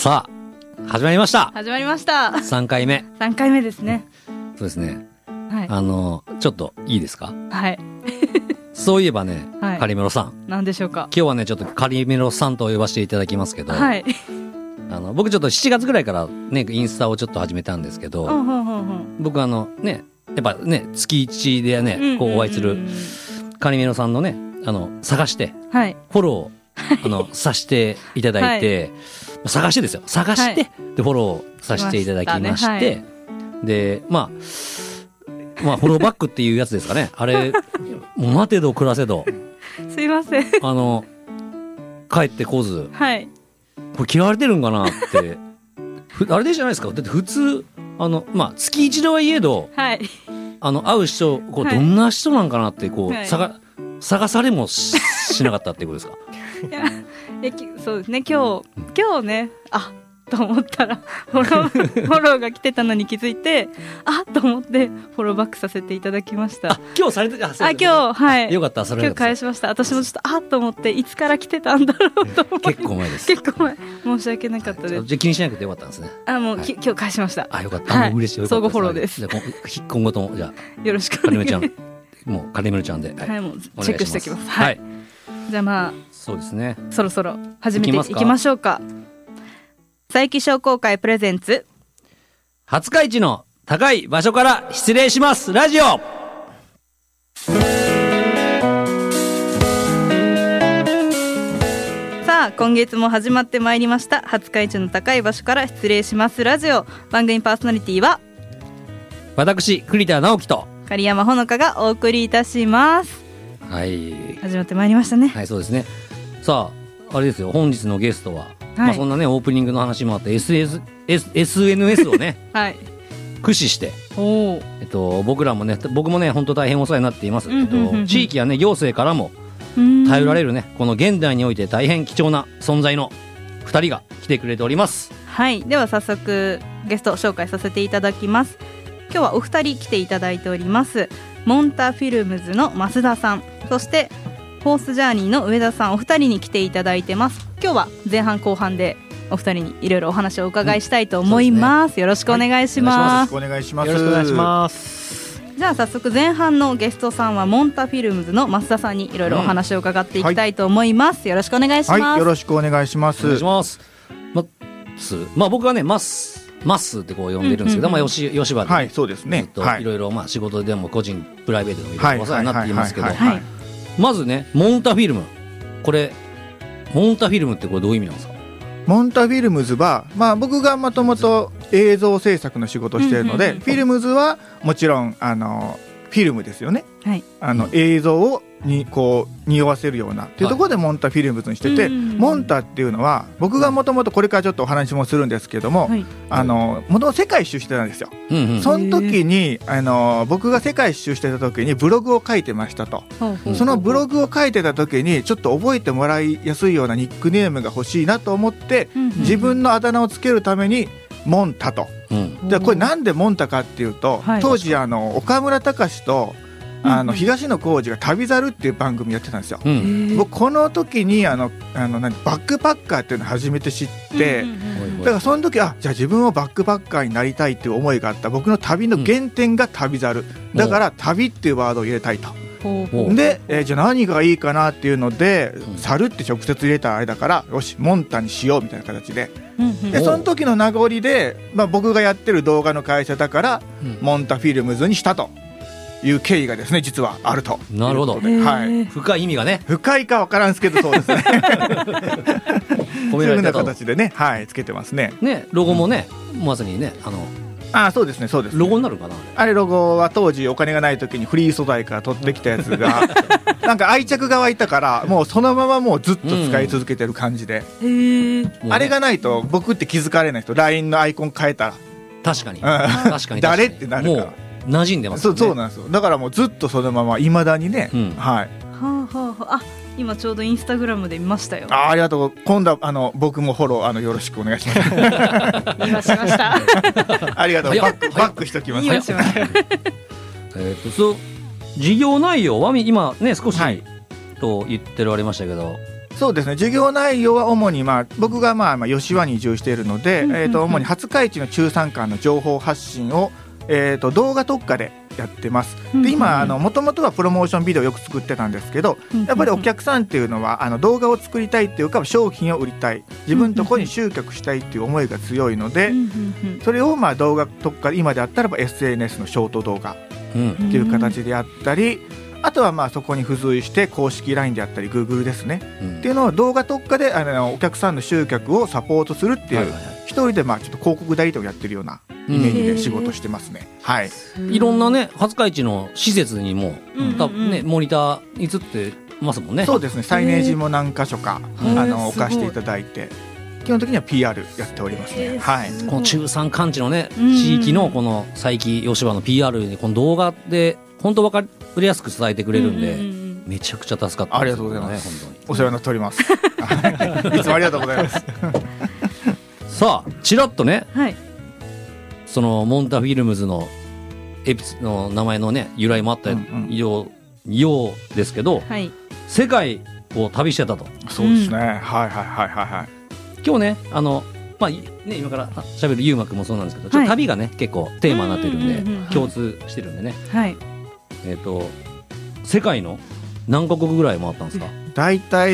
さあ始まりました。 始まりました。 3回目。 3回目ですね。 そうですね。 はい。 ちょっといいですか？ はい。 そういえばね、 はい、 カリメロさん。 何でしょうか？ 今日はね、ちょっとカリメロさんと呼ばせていただきますけど、 はい。 僕ちょっと7月ぐらいからね、インスタをちょっと始めたんですけど、僕ね、やっぱね、月1でね、こうお会いするカリメロさんのね、探して、 はい、 フォロー、させていただいて、はい、探してですよ。探して、はい、で、フォローさせていただきまして、ね、はい、で、まあ、フォローバックっていうやつですかね。あれ、もう待てど暮らせど。 すいません。 帰ってこず、 はい。 これ嫌われてるんかなって。あれでじゃないですか。だって普通、月一度はいえど、 はい。 会う人、こう、どんな人なんかなって、こう、はい、探されも しなかったっていうことですか？ いや、そうですね。今日ね、と思ったらフォローが来てたのに気づいて、と思ってフォローバックさせていただきました。 今日されて、今日、はい。 よかった、それ今日返しました。私もちょっとと思って、いつから来てたんだろうと思って。 結構前です。 結構前。申し訳なかったです。 じゃあ気にしなくてよかったんですね。 もう、はい、今日返しました。 よかった。嬉しい。よかった。 相互フォローです。 じゃ今後ともじゃあよろしくお願いします。 もうカリメルちゃんで、 はい、もうチェックしておきます。はい。じゃあそうですね。 そろそろ始めていきましょうか。佐伯商工会プレゼンツ廿日市の高い場所から失礼しますラジオ。 さあ今月も始まってまいりました廿日市の高い場所から失礼しますラジオ。番組パーソナリティは私栗田直樹と狩山ほのかがお送りいたします。 はい、 始まってまいりましたね。 はい、そうですね。さああれですよ、本日のゲストはそんなねオープニングの話もあって SNS をね、はい、駆使して、僕もね本当大変お世話になっています。地域やね行政からも頼られるねこの現代において大変貴重な存在の2人が来てくれております。 はい、では早速ゲスト紹介させていただきます。今日はお二人来ていただいております。モンタフィルムズの増田さん、そしてホースジャーニーの上田さん、お二人に来ていただいてます。今日は前半後半でお二人にいろいろお話をお伺いしたいと思います。ね、よろしくお願いします。 よろしくお願いします。 よろしくお願いします。 じゃあ早速前半のゲストさんはモンタフィルムズの増田さんにいろいろお話を伺っていきたいと思います。よろしくお願いします。 はい、よろしくお願いします。 お願いします。僕はねマスってこう呼んでるんですけど、吉場で、 はい、そうですね、 ずっといろいろ仕事でも個人プライベートでもいろいろお世話になっていますけど、まずねモンタフィルム、これモンタフィルムってこれどういう意味なんですか？ モンタフィルムズは、僕がもともと映像制作の仕事をしているので、フィルムズはもちろんフィルムですよね、はい、映像をこう匂わせるようなっていうところでモンタフィルムズにしてて、モンタっていうのは僕がもともとこれからちょっとお話もするんですけども、もともと世界一周してたんですよ。その時に僕が世界一周してた時にブログを書いてましたと。そのブログを書いてた時にちょっと覚えてもらいやすいようなニックネームが欲しいなと思って、自分のあだ名をつけるためにモンタと、でこれなんでモンタかっていうと、当時岡村隆史と東野幸治が旅猿っていう番組やってたんですよ。僕この時にバックパッカーっていうのを初めて知って、だからその時じゃあ自分もバックパッカーになりたいっていう思いがあった。僕の旅の原点が旅猿だから旅っていうワードを入れたいと。で、じゃあ何がいいかなっていうので、猿って直接入れたあれだからよしモンタにしようみたいな形で、でその時の名残で、僕がやってる動画の会社だから、モンタフィルムズにしたという経緯がですね実はあると。 なるほど、はい、深い意味がね、 深いか分からんすけどそうですねそういうふうな形でね、はい、つけてますね。 ロゴもね、まさにねそうですね、そうですね。 ロゴになるかなあれ。ロゴは当時お金がない時にフリー素材から取ってきたやつがなんか愛着が湧いたからもうそのままもうずっと使い続けてる感じで、あれがないと僕って気づかれない人、 LINE のアイコン変えたら確かに確かに誰ってなるから馴染んでますよね。 そうなんですよ。だからもうずっとそのままいまだにね、はい。 今ちょうどインスタグラムで見ましたよ。 ありがとう。今度は僕もフォローよろしくお願いします今しましたありがとう。バックしときます。 今しました事業内容は今ね少しと言ってられましたけど、 そうですね、授業内容は主に、僕が吉和に移住しているので、主に廿日市の中山間の情報発信を、動画特化でやってます。で今もともとはプロモーションビデオよく作ってたんですけど、やっぱりお客さんっていうのは動画を作りたいっていうか商品を売りたい、自分のところに集客したいっていう思いが強いので、それを動画特化で今であったらば SNS のショート動画っていう形であったり、あとはそこに付随して公式 LINE であったり Google ですね、っていうのを動画特化でお客さんの集客をサポートするっていう、一人でちょっと広告代理店をやってるようなイメージで仕事してますね。はい、 いろんなね廿日市の施設にも、多分ねモニター映ってますもんね。 そうですね、サイネージも何箇所か置かせていただいて、基本的には PR やっておりますね。はい、 この中山間地のね地域のこの佐伯吉和の PR にこの動画で本当分かりやすく伝えてくれるんで、めちゃくちゃ助かった、 ありがとうございます。本当にお世話になっております。いつもありがとうございます。 さあちらっとね、そのモンタフィルムズのの名前のね由来もあったようですけど、世界を旅してたと。 そうですね、はいはいはいはい。 今日ね今から喋るゆうまくんもそうなんですけど、ちょっと旅がね結構テーマになってるんで、共通してるんでね、世界の何カ国ぐらい回ったんですか？ だいたい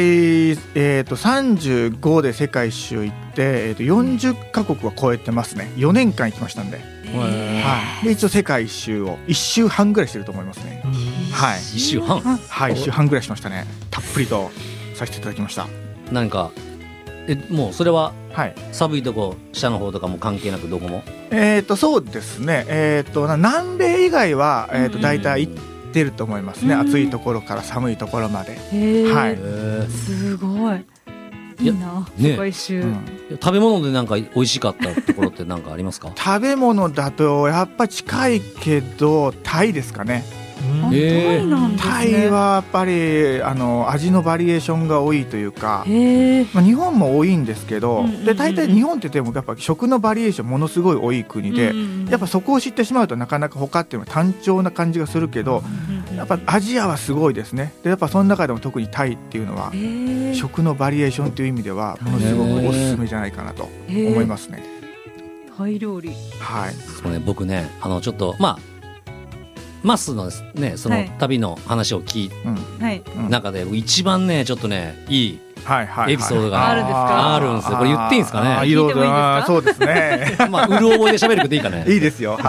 35で世界一周行って、40カ国は超えてますね。4年間行きましたんで、で一応世界一周を1週半ぐらいしてると思いますね。はい、 1週半、 はい、1週半ぐらいしましたね。たっぷりとさせていただきました。 なんかもうそれは、寒いとこ下の方とかも関係なくどこもそうですね、南米以外は、だいたい行ってると思いますね。暑いところから寒いところまで。 すごいいいな、世界一周。 食べ物でなんか美味しかったところって何かありますか？ 食べ物だとやっぱ近いけどタイですかね。タイはやっぱり味のバリエーションが多いというか、日本も多いんですけど、で大体日本ってでもやっぱ食のバリエーションものすごい多い国で、やっぱそこを知ってしまうとなかなか他っていうのは単調な感じがするけど、やっぱアジアはすごいですね。でやっぱその中でも特にタイっていうのは食のバリエーションという意味ではものすごくおすすめじゃないかなと思いますね。 タイ料理、 そうね、僕ねちょっとマスのねその旅の話を聞い中で一番ねちょっとねいいエピソードがあるんですよ。これ言っていいんですかね？ 聞いてもいいですか？ そうですね。 うる覚えで喋るけどいいかね？ いいですよ。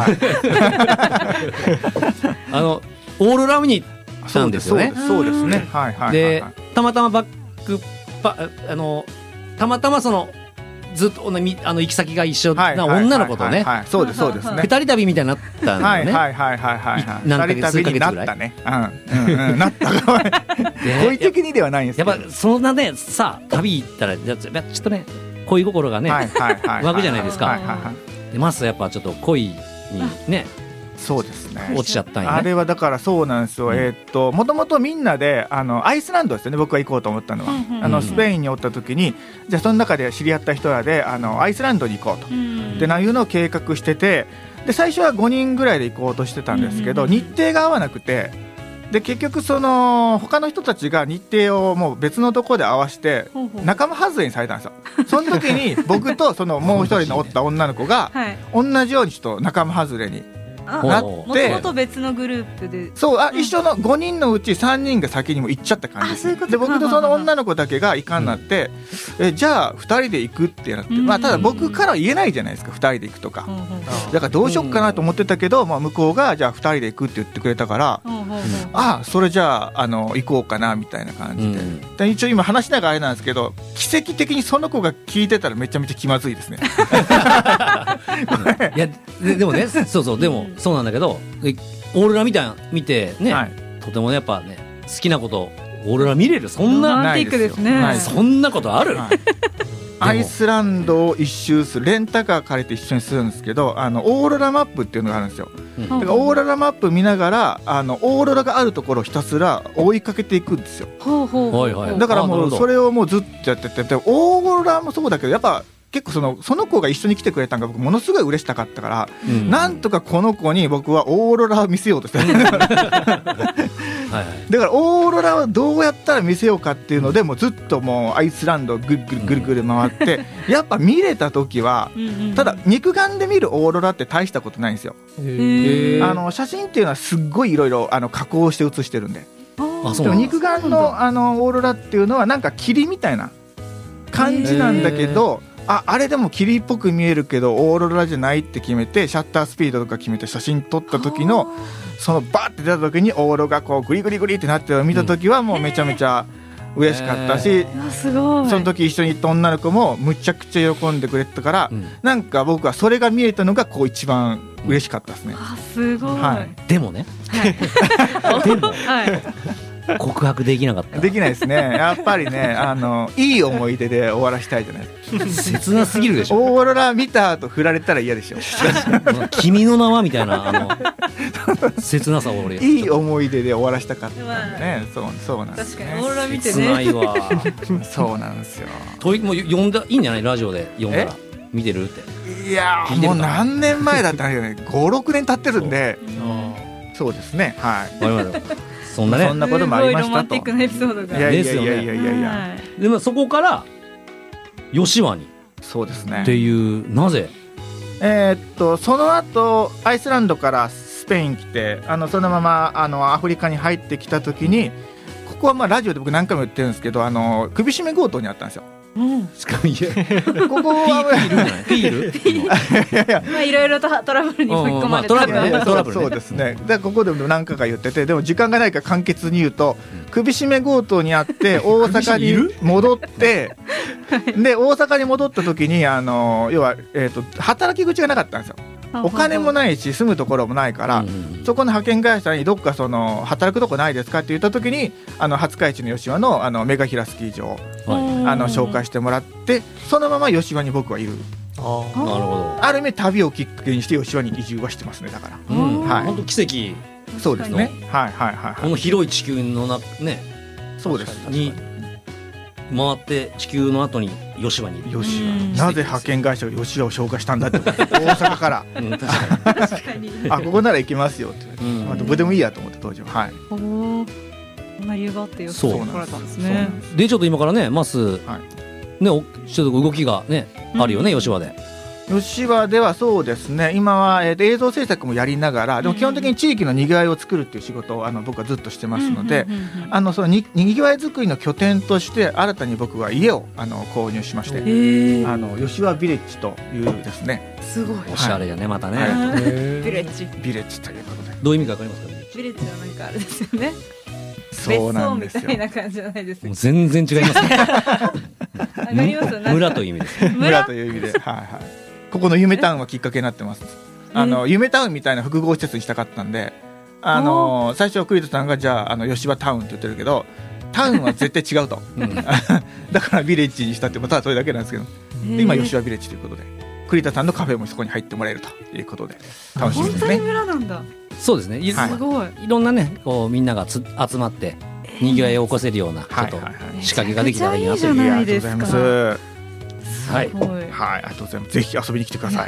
オーロラ見に行ったんですよね。 そうですね。 でたまたまたまたまそのずっと行き先が一緒な女の子とね、 そうですそうですね、 二人旅みたいになったんだよね。 何ヶ月数ヶ月ぐらいなったね。なった好意的にではないんですけど、 やっぱそんなねさ旅行ったらちょっとね恋心がね湧くじゃないですか。でマスはやっぱちょっと恋にねそうですね、 落ちちゃったんやね。 あれはだからそうなんですよ。もともとみんなでアイスランドですよね、僕が行こうと思ったのは。スペインにおった時にじゃあその中で知り合った人らでアイスランドに行こうとでいうのを計画してて、で最初は5人ぐらいで行こうとしてたんですけど、日程が合わなくて、で結局その他の人たちが日程をもう別のところで合わせて仲間外れにされたんですよ。その時に僕とそのもう一人のおった女の子が同じようにちょっと仲間外れになって、 もともと別のグループで一緒の5人のうち3人が先にも行っちゃった感じです。で僕とその女の子だけが行かんなって、じゃあ2人で行くってなって、ただ僕からは言えないじゃないですか、2人で行くとか。だからどうしよっかなと思ってたけど、向こうがじゃあ2人で行くって言ってくれたから、それじゃあ行こうかなみたいな感じで、一応今話しながらあれなんですけど、奇跡的にその子が聞いてたらめちゃめちゃ気まずいですね。 いやでもねそうでもそうなんだけど、オーロラ見てね、とてもやっぱね好きなことオーロラ見れる、そんなロマンティックですね。 そんなことある？ アイスランドを一周する、レンタカー借りて一緒にするんですけど、オーロラマップっていうのがあるんですよ。だからオーロラマップ見ながらオーロラがあるところをひたすら追いかけていくんですよ。だからもうそれをもうずっとやってて、オーロラもそうだけどやっぱ結構その子が一緒に来てくれたのが僕ものすごい嬉しかったから、なんとかこの子に僕はオーロラを見せようとしてだからオーロラをどうやったら見せようかっていうのでもうずっともうアイスランドをぐるぐるぐるぐる回ってやっぱ見れた時はただ肉眼で見るオーロラって大したことないんですよ。写真っていうのはすっごいいろいろ加工して写してるんで、でも肉眼のオーロラっていうのはなんか霧みたいな感じなんだけど、あれでも霧っぽく見えるけどオーロラじゃないって決めてシャッタースピードとか決めて写真撮った時のそのバーって出た時にオーロラがこうグリグリグリってなってるのを見た時はもうめちゃめちゃ嬉しかったし、 すごいその時一緒に行った女の子もむちゃくちゃ喜んでくれてたから、なんか僕はそれが見えたのがこう一番嬉しかったですね。 すごい、 でもね、でも、告白できなかった。 できないですね。やっぱりねいい思い出で終わらしたいじゃないですか。 切なすぎるでしょ。 オーロラ見た後振られたら嫌でしょ。 君の名はみたいな切なさを俺いい思い出で終わらしたかったね。そうなんです、 ね、確かにオーロラ見てね、 切ないわそうなんですよ。 もう呼んだいいんじゃない、ラジオで呼んだら見てるって。 いやもう何年前だったんだけどね5、6年経ってるんで、そうですね、はいそんなね、 そんなこともありましたと。 ロマンティックなエピソードが。 いやでもそこから吉羽にそうですねっていうなぜその後アイスランドからスペイン来てそのままアフリカに入ってきた時にここはまあラジオで僕何回も言ってるんですけど首絞め強盗にあったんですよ。 しかもここはピールまあいろいろとトラブルに巻き込まれて、 トラブルそうですね。でここでも何回か言ってて、でも時間がないから簡潔に言うと首絞め強盗にあって大阪に戻ってで大阪に戻った時に要は働き口がなかったんですよ。お金もないし住むところもないから、そこの派遣会社にどっか働くとこないですかって言った時に廿日市の吉羽のメガヒラスキー場を紹介してもらって、そのまま吉羽に僕はいる。 なるほど。 ある意味旅をきっかけにして吉羽に移住はしてますね。だから本当奇跡。 そうですね。 この広い地球のね、 そうですに回って地球の後に吉羽にいる。 なぜ派遣会社が吉羽を紹介したんだって大阪から確かにここなら行きますよってどこでもいいやと思って当時は。 こんな理由があって吉羽に来られたんですね。 でちょっと今からねマスねちょっと動きがねあるよね吉羽で。 吉羽ではそうですね、今は、映像制作もやりながら、でも基本的に地域のにぎわいを作るっていう仕事を僕はずっとしてますので、そのにぎわい作りの拠点として新たに僕は家を購入しまして、吉羽ビレッジというですね、 すごいおしゃれやね、またね、 ビレッジということで、 どういう意味かわかりますかね。 ビレッジはなんかあれですよね、 そうなんですよ、 別荘みたいな感じじゃないですか。 もう全然違いますね村という意味です村という意味で、ここの夢タウンはきっかけになってます。夢タウンみたいな複合施設にしたかったんで、最初栗田さんがじゃあ吉羽タウンって言ってるけど、タウンは絶対違うと、だからビレッジにしたってただそれだけなんですけど、今吉羽ビレッジということで栗田さんのカフェもそこに入ってもらえるということで楽しみですね。 本当に村なんだ。 そうですね、すごいいろんなねこうみんなが集まってにぎわいを起こせるようなちょっと仕掛けができたらいいなという。 ありがとうございます。 はい、ありがとうございます。ぜひ遊びに来てください。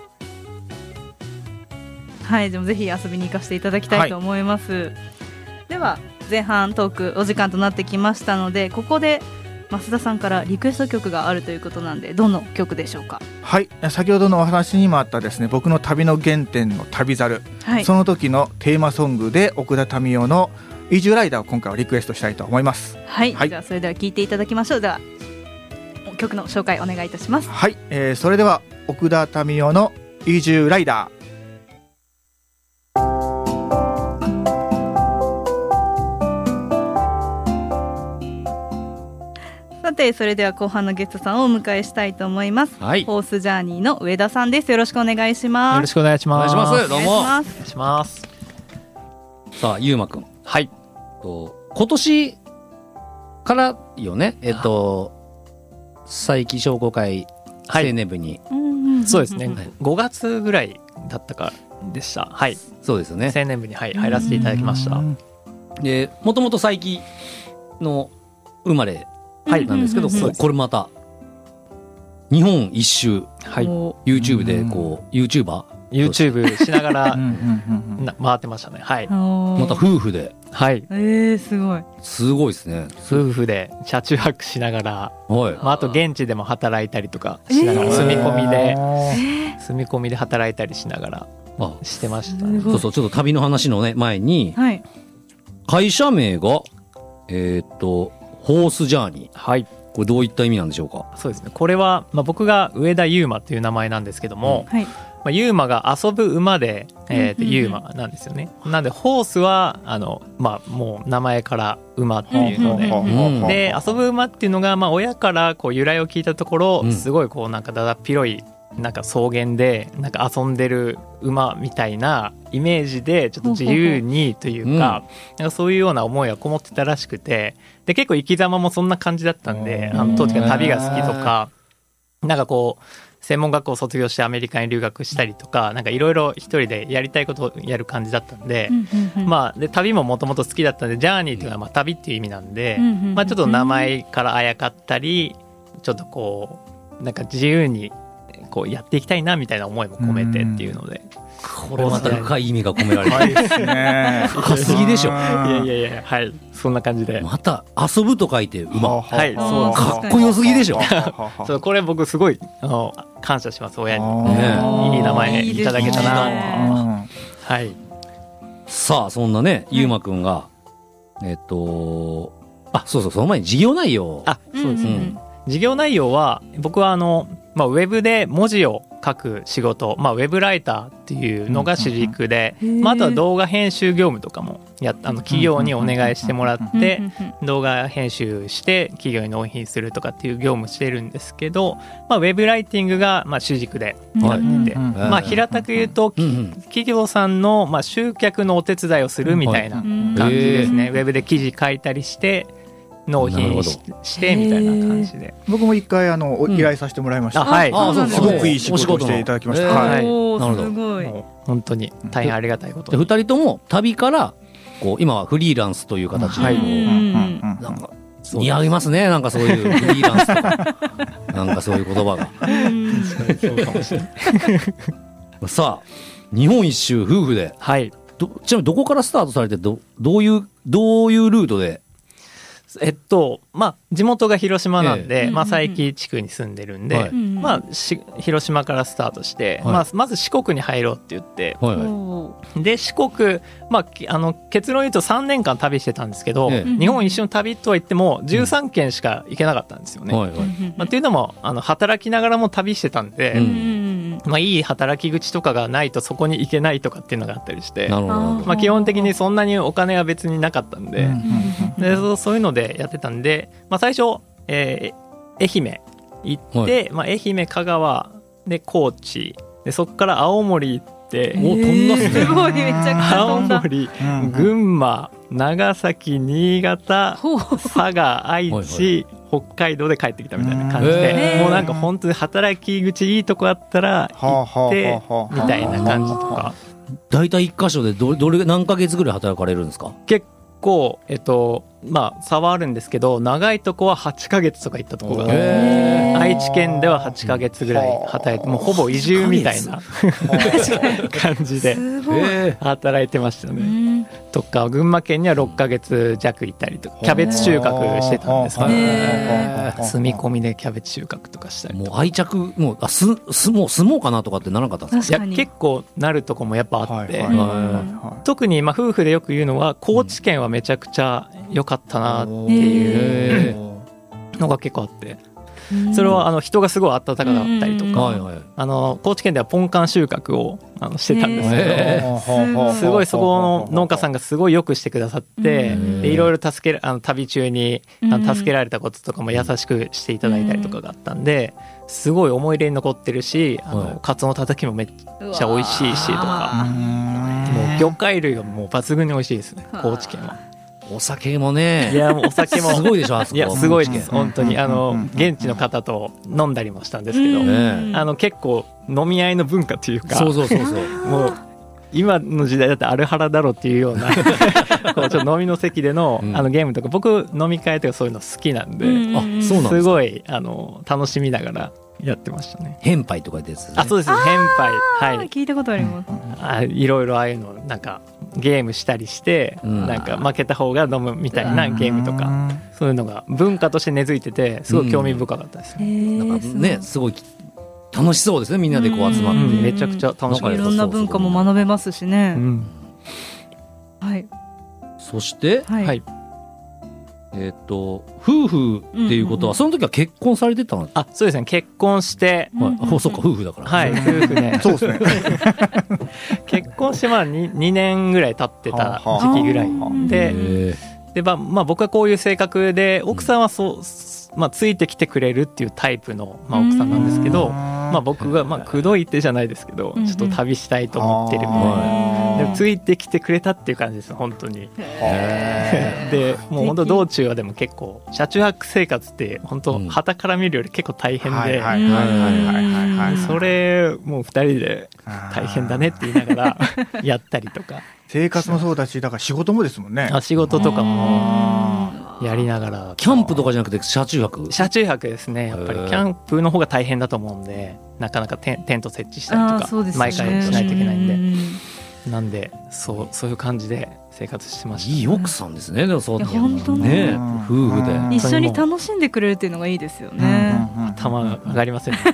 はい、でもぜひ遊びに行かせていただきたいと思います。では前半トークお時間となってきましたので、ここで増田さんからリクエスト曲があるということなんで、どの曲でしょうか。 はい、先ほどのお話にもあったですね、僕の旅の原点の旅猿、その時のテーマソングで奥田民生の移住ライダーを今回はリクエストしたいと思います。 はい、じゃあそれでは聴いていただきましょう。では曲の紹介お願いいたします。 はい、それでは奥田民生の移住ライダー。 さてそれでは後半のゲストさんをお迎えしたいと思います。ホースジャーニーの上田さんです。よろしくお願いします。 よろしくお願いします。 どうもお願いします。 さあゆうまくん、 はい、 今年からよね、佐伯商工会青年部に、 そうですね、5月ぐらいだったかでした。はい、 そうですよね、 青年部に、入らせていただきました。 でもともと佐伯の生まれなんですけど、これまた日本一周、 はい、 YouTube でこう YouTube しながら回ってましたね。はい。 また夫婦で。 はい。 すごい。 すごいですね。 夫婦で車中泊しながら、あと現地でも働いたりとかしながら、住み込みで働いたりしながらしてましたね。 そうそう、ちょっと旅の話のね前に、会社名がホースジャーニー。 はい。 これどういった意味なんでしょうか。 そうですね。これは僕が上田悠馬という名前なんですけども。ユーマが遊ぶ馬で、ユーマなんですよね。なんでホースはもう名前から馬っていうので、で遊ぶ馬っていうのが親からこう由来を聞いたところ、すごいこうなんかだだっ広いなんか草原でなんか遊んでる馬みたいなイメージでちょっと自由にというか、なんかそういうような思いがこもってたらしくて、で結構生き様もそんな感じだったんで、当時から旅が好きとか、なんかこう専門学校を卒業してアメリカに留学したりとか、なんかいろいろ一人でやりたいことをやる感じだったんで、で旅ももともと好きだったんで、ジャーニーっていうのは旅っていう意味なんで、ちょっと名前からあやかったり、ちょっとこうなんか自由にこうやっていきたいなみたいな思いも込めてっていうので、 これまた深い意味が込められてるですね。深すぎでしょ。 いやはい、そんな感じで。 また遊ぶと書いて馬。 はい、 そうかっこよすぎでしょ。 そう、これ僕すごい感謝します、親に。いい名前いただけたな。はい。 さあそんなね、ゆうまくんがそうそう、その前に事業内容。 そうですね。事業内容は僕はウェブで文字を書く仕事、ウェブライターっていうのが主軸で、あとは動画編集業務とかも企業にお願いしてもらって動画編集して企業に納品するとかっていう業務してるんですけど、ウェブライティングが主軸でやってて、平たく言うと企業さんの集客のお手伝いをするみたいな感じですね。ウェブで記事書いたりして納品 してみたいな感じで、 僕も一回依頼させてもらいました。すごくいい仕事をしていただきました。 なるほど。 本当に大変ありがたいことで、2人とも旅からこう今はフリーランスという形で、なんか似合いますね。なんかそういうフリーランスとかなんかそういう言葉がそうかもしれないさあ日本一周夫婦で、ちなみにどこからスタートされて、どういうルートで。 地元が広島なんで、佐伯地区に住んでるんで、広島からスタートして、まず四国に入ろうって言って、で四国、結論言うと3年間旅してたんですけど、日本一周の旅とは言っても13県しか行けなかったんですよね。っていうのも働きながらも旅してたんで、いい働き口とかがないとそこに行けないとかっていうのがあったりして、基本的にそんなにお金は別になかったんで、そういうのでやってたんで、最初、愛媛行って、愛媛、香川で高知で、そこから青森行って、 飛んだっすね。 すごい、めちゃくちゃ青森、群馬、長崎、新潟、佐賀、愛知、北海道で帰ってきたみたいな感じで、もうなんか本当に働き口いいとこあったら行ってみたいな感じとか。 だいたい1箇所で何ヶ月ぐらい働かれるんですか？ 結構差はあるんですけど、長いとこは8ヶ月とか行ったとこが、愛知県では8ヶ月ぐらい働いて、もうほぼ移住みたいな感じで働いてましたね。とか群馬県には6ヶ月弱行ったりとか、キャベツ収穫してたんですけど、住み込みでキャベツ収穫とかしたりとか。 もう愛着、もう住もうかなとかってならなかったんですか？ いや、結構なるとこもやっぱあって、特に夫婦でよく言うのは高知県はめちゃくちゃ良かったなっていうのが結構あって、それは人がすごい温かかったりとか、高知県ではポンカン収穫をしてたんですけど、すごいそこの農家さんがすごいよくしてくださって、いろいろ旅中に助けられたこととかも優しくしていただいたりとかがあったんで、すごい思い出に残ってるし、カツオのたたきもめっちゃ美味しいしとか、もう魚介類がもう抜群に美味しいですね、高知県は。 お酒もね、 いやもうお酒もすごいでしょ、あそこ。 いやすごいです本当に。現地の方と飲んだりもしたんですけど、結構飲み合いの文化というか、 そうもう今の時代だってアルハラだろっていうようなこうちょっと飲みの席でのゲームとか、僕飲み会とかそういうの好きなんで、すごい楽しみながらやってましたね。 変杯とか言ってやつ、ね、 あ、そうですね、変杯、はい、 聞いたことあります。 いろいろああいうのなんかゲームしたりして、なんか負けた方が飲むみたいなゲームとか、そういうのが文化として根付いててすごい興味深かったですね。 なんかね、すごい楽しそうですね、みんなでこう集まって、 めちゃくちゃ楽しかったです。 いろんな文化も学べますしね、はい。 そして、 はい、 夫婦っていうことは、その時は結婚されてたの？ あ、そうですね、結婚して、 そうか、夫婦だから、 はい、夫婦ねそうですね結婚して2年ぐらい経ってた時期ぐらいで、僕はこういう性格で、奥さんはついてきてくれるっていうタイプの、奥さんなんですけど、僕が口説いてじゃないですけど、ちょっと旅したいと思ってるみたいな、でもついてきてくれたっていう感じです本当に。でもう本当道中はでも結構車中泊生活って本当傍から見るより結構大変で、それもう2人で大変だねって言いながらやったりとか、 生活もそうだし、だから仕事もですもんね。 仕事とかもやりながら。 キャンプとかじゃなくて車中泊？車中泊ですね。やっぱりキャンプの方が大変だと思うんで、なかなかテント設置したりとか、毎回しないといけないんで、なんでそういう感じで生活してました。 いい奥さんですね。でもそう本当ね、夫婦で一緒に楽しんでくれるっていうのがいいですよね。 頭が上がりませんね。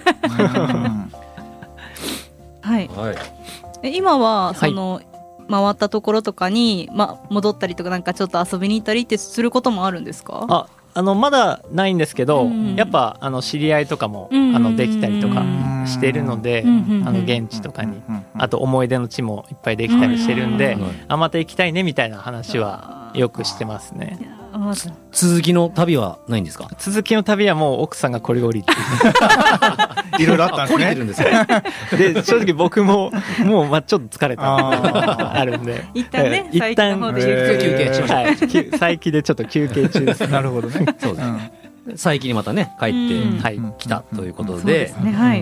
はい。今はその回ったところとかに、戻ったりとか、なんかちょっと遊びに行ったりってすることもあるんですか？ まだないんですけど、やっぱ知り合いとかもできたりとかしているので、現地とかに、あと思い出の地もいっぱいできたりしてるんで、また行きたいねみたいな話はよくしてますね。 続きの旅はないんですか？ 続きの旅はもう奥さんがこれおりっていろいろあったんですね。 で正直僕ももうちょっと疲れたあるんで、 一旦ね、 一旦休憩しましょう。 佐伯でちょっと休憩中です。 なるほどね。 そうです。佐伯にまたね帰ってきたということで、 はい。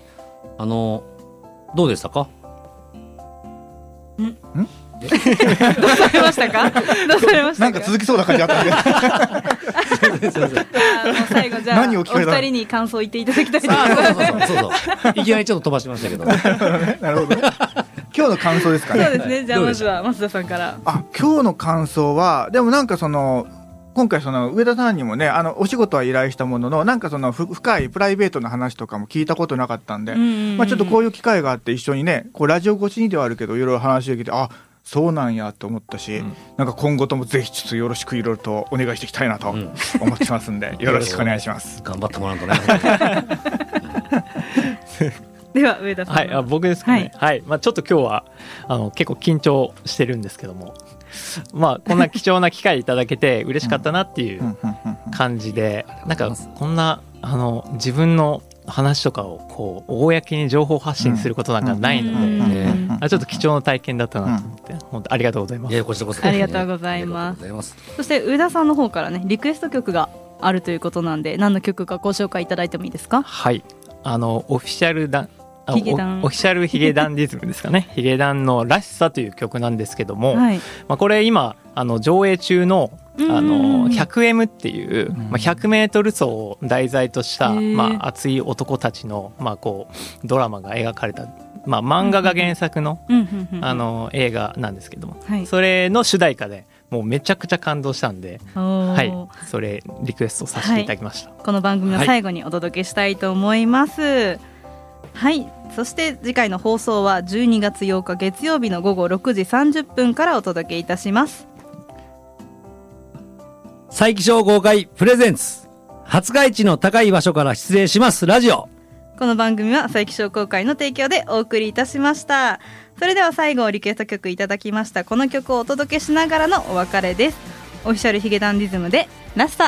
どうでしたか？ どうされましたか？どうされましたか？ なんか続きそうな感じあったんで。 最後じゃあお二人に感想言っていただきたいと思います。 そういきなりちょっと飛ばしましたけど。 なるほど。今日の感想ですかね。 そうですね。じゃあまずは増田さんから。 今日の感想は、でもなんか今回上田さんにもね、お仕事は依頼したものの、なんか深いプライベートな話とかも聞いたことなかったんで、ちょっとこういう機会があって一緒にね、こうラジオ越しにではあるけどいろいろ話できて、そうなんやと思ったし、なんか今後ともぜひちょっとよろしくいろいろとお願いしていきたいなと思ってますんで、よろしくお願いします。 頑張ってもらうとね。 では上田さん。 はい、僕ですかね。はい、ちょっと今日は結構緊張してるんですけども、こんな貴重な機会いただけて嬉しかったなっていう感じで、なんかこんな自分の話とかをこう公に情報発信することなんかないので、ちょっと貴重な体験だったなと思って、本当ありがとうございます。 こちらこそありがとうございます。そして上田さんの方からね、リクエスト曲があるということなんで、何の曲かご紹介いただいてもいいですか？ はい、オフィシャルヒゲダンディズムですかね。ヒゲダンのらしさという曲なんですけども、これ今上映中の100M っていう、100メートル走を題材とした、熱い男たちの、こうドラマが描かれた、漫画が原作の、映画なんですけども、それの主題歌でもうめちゃくちゃ感動したんで、それリクエストさせていただきました。 この番組の最後にお届けしたいと思います。はい、そして次回の放送は12月8日月曜日の午後6時30分からお届けいたします。 佐伯賞公開プレゼンツ、廿日市の高い場所から失礼しますラジオ。 この番組は佐伯商工会の提供でお送りいたしました。それでは最後リクエスト曲いただきました。この曲をお届けしながらのお別れです。オフィシャルヒゲダンディズムでラスタ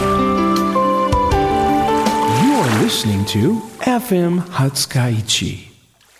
76.1。You are listening to FM 廿日市。